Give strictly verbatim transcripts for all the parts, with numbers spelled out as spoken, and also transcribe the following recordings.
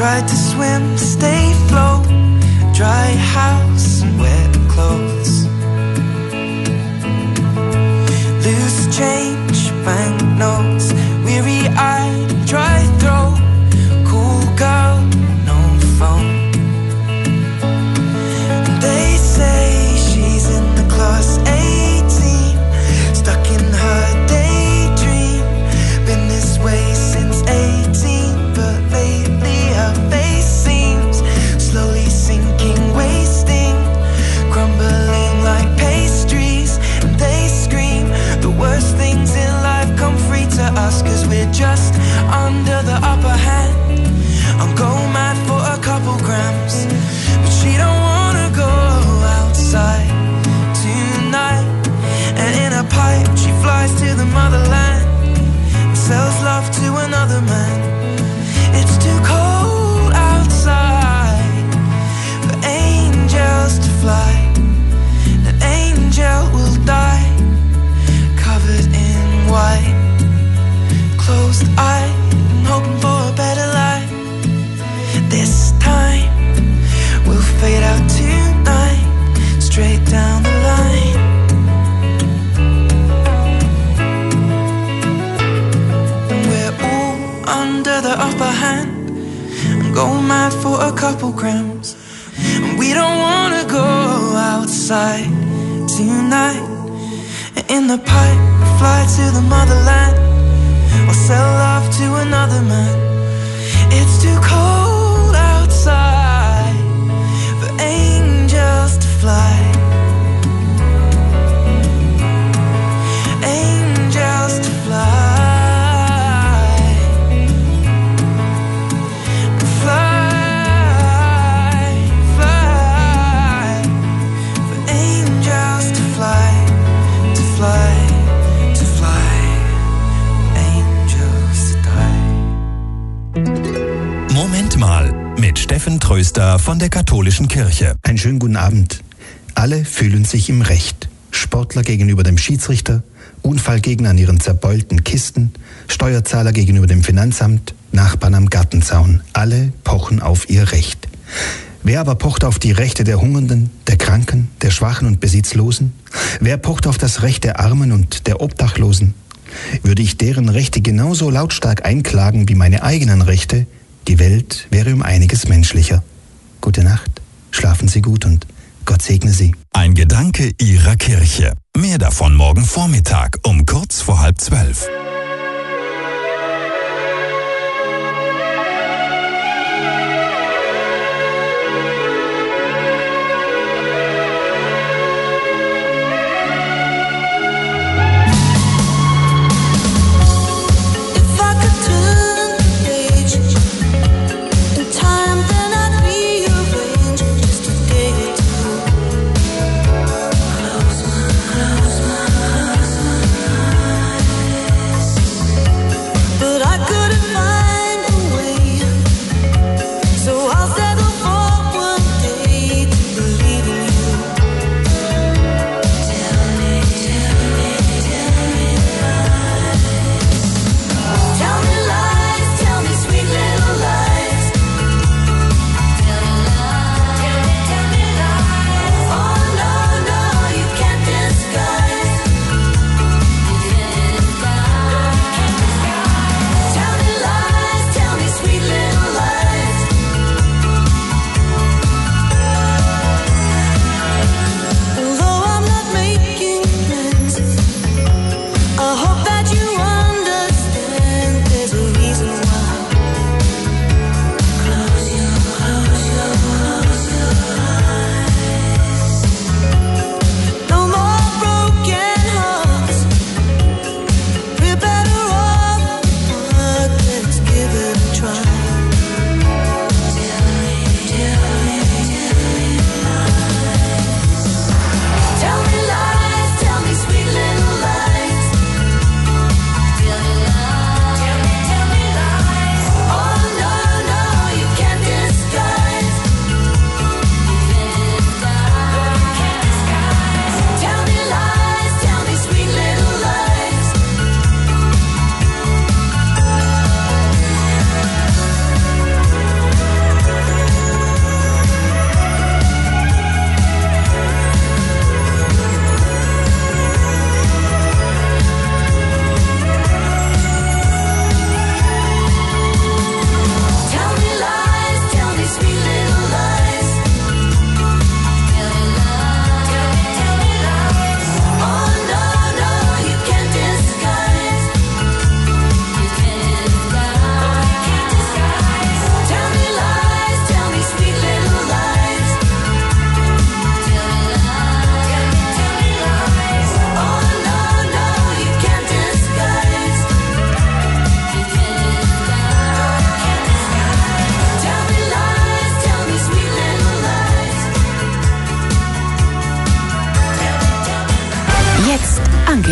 tried to swim, stay afloat, dry house and wet clothes. Loose change, banknotes, weary-eyed, dry throat, cool girl, no phone. They say she's in the class eighteen, stuck in her daydream, been this way since eighteen, but lately her face seems slowly sinking, wasting, crumbling like pastries, and they scream the worst things in life come free to us, cause we're just under the upper hand. I'll go mad for a couple grams, but she don't wanna go outside tonight. And in a pipe she flies to the motherland and sells love to another man. It's too cold outside for angels to fly. An angel will die covered in white, closed eye and hoping for a better life. This time we'll fade out tonight, straight down the line. And we're all under the upper hand and go mad for a couple grams. And we don't wanna go outside tonight. In the pipe, we fly to the motherland or sell love to another man. It's too cold outside for angels to fly. Angels to fly. Fly, fly. For angels to fly, to fly, to fly. Angels to die. Moment mal, mit Steffen Tröster von der Katholischen Kirche. Einen schönen guten Abend. Alle fühlen sich im Recht. Sportler gegenüber dem Schiedsrichter, Unfallgegner an ihren zerbeulten Kisten, Steuerzahler gegenüber dem Finanzamt, Nachbarn am Gartenzaun. Alle pochen auf ihr Recht. Wer aber pocht auf die Rechte der Hungernden, der Kranken, der Schwachen und Besitzlosen? Wer pocht auf das Recht der Armen und der Obdachlosen? Würde ich deren Rechte genauso lautstark einklagen wie meine eigenen Rechte, die Welt wäre um einiges menschlicher. Gute Nacht, schlafen Sie gut und Gott segne Sie. Ein Gedanke Ihrer Kirche. Mehr davon morgen Vormittag um kurz vor halb zwölf. Close my eyes.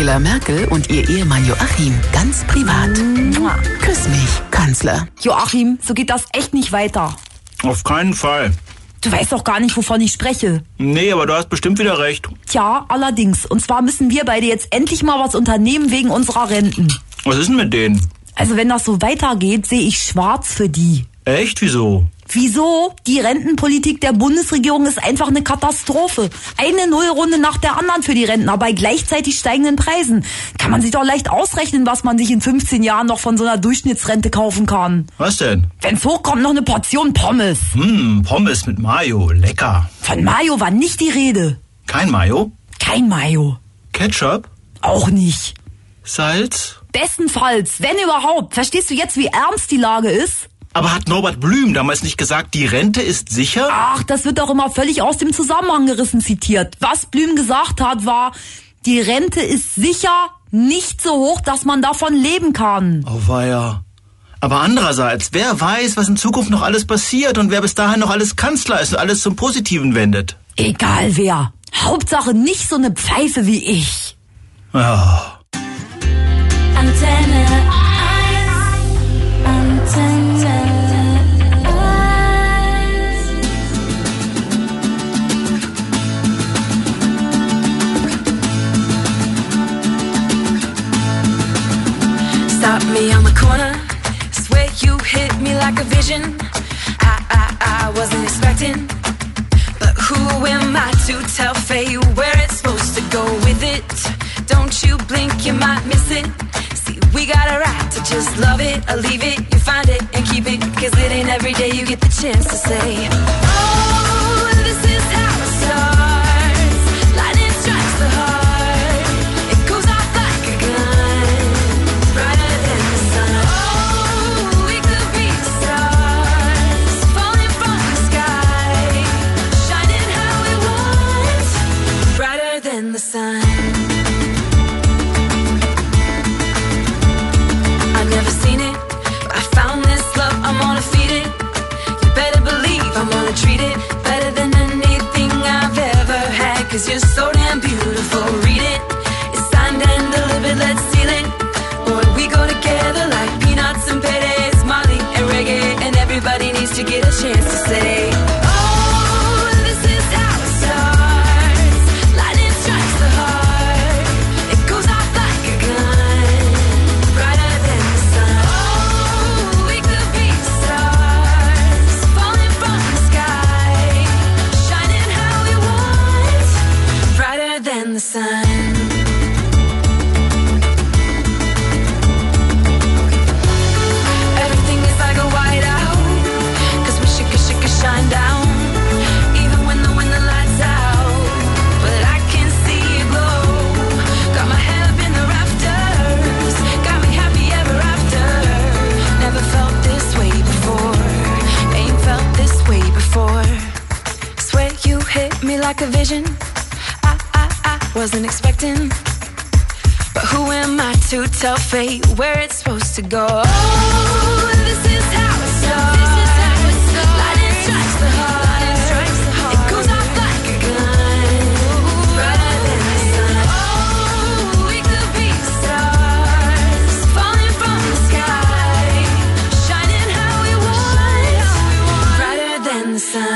Angela Merkel und ihr Ehemann Joachim ganz privat. Mua. Küss mich, Kanzler. Joachim, so geht das echt nicht weiter. Auf keinen Fall. Du weißt doch gar nicht, wovon ich spreche. Nee, aber du hast bestimmt wieder recht. Tja, allerdings. Und zwar müssen wir beide jetzt endlich mal was unternehmen wegen unserer Renten. Was ist denn mit denen? Also wenn das so weitergeht, sehe ich schwarz für die. Echt? Wieso? Wieso? Die Rentenpolitik der Bundesregierung ist einfach eine Katastrophe. Eine Nullrunde nach der anderen für die Rentner bei gleichzeitig steigenden Preisen. Kann man sich doch leicht ausrechnen, was man sich in fünfzehn Jahren noch von so einer Durchschnittsrente kaufen kann. Was denn? Wenn's hochkommt, noch eine Portion Pommes. Hm, Pommes mit Mayo. Lecker. Von Mayo war nicht die Rede. Kein Mayo? Kein Mayo. Ketchup? Auch nicht. Salz? Bestenfalls, wenn überhaupt. Verstehst du jetzt, wie ernst die Lage ist? Aber hat Norbert Blüm damals nicht gesagt, die Rente ist sicher? Ach, das wird doch immer völlig aus dem Zusammenhang gerissen zitiert. Was Blüm gesagt hat, war, die Rente ist sicher nicht so hoch, dass man davon leben kann. Oh weia. Aber andererseits, wer weiß, was in Zukunft noch alles passiert und wer bis dahin noch alles Kanzler ist und alles zum Positiven wendet. Egal wer. Hauptsache nicht so eine Pfeife wie ich. Ja. Antenne eins. Antenne eins. Stop me on the corner. Swear you hit me like a vision. I, I, I wasn't expecting. But who am I to tell fate where it's supposed to go with it? Don't you blink, you might miss it. See, we got a right to just love it or leave it. You find it and keep it, cause it ain't every day you get the chance to say, oh, this is how it starts. Lightning strikes the heart. It goes off like a gun, brighter than the sun. Oh, we could be stars, falling from the sky, shining how we want, brighter than the sun. Never seen it, but I found this love, I'm gonna feed it. You better believe I'm gonna treat it better than anything I've ever had. Cause you're so damn beautiful, read it. It's signed and delivered, let's seal it. Boy, we go together like peanuts and paydays, Molly and reggae. And everybody needs to get a chance to say, oh, this is how it starts. Lightning strikes the heart. It goes off like a gun, brighter than the sun. Oh, we could be stars, falling from the sky, shining how we want, brighter than the sun. Everything is like a whiteout, cause we should, should, should shine down, even when the, when the lights out. But I can see it glow, got my head up in the rafters, got me happy ever after. Never felt this way before, ain't felt this way before. Swear you hit me like a vision, I, I, I wasn't expecting. But who am I to tell fate where it's supposed to go? Oh, this is how it starts. Lightning strikes the heart. It goes off like a gun, brighter than the sun. Oh, we could be stars, falling from the sky, shining how we want, brighter than the sun.